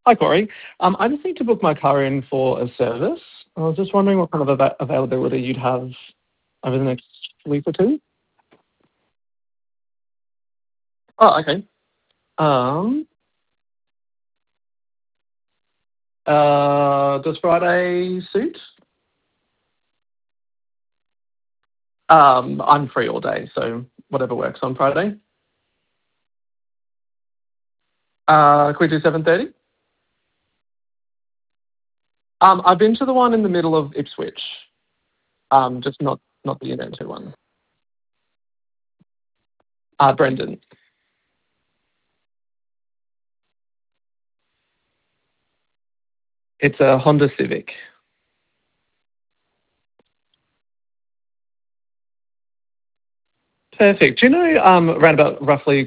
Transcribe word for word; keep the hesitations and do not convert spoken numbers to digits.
Hi, Corey. Um, I just need to book my car in for a service. I was just wondering what kind of ava- availability you'd have over the next week or two. Oh, okay. Um, uh, does Friday suit? Um, I'm free all day, so whatever works on Friday. Uh, can we do seven thirty? Um, I've been to the one in the middle of Ipswich. Um, just not not the Unento one. Uh, Brendan. It's a Honda Civic. Perfect. Do you know um, around about roughly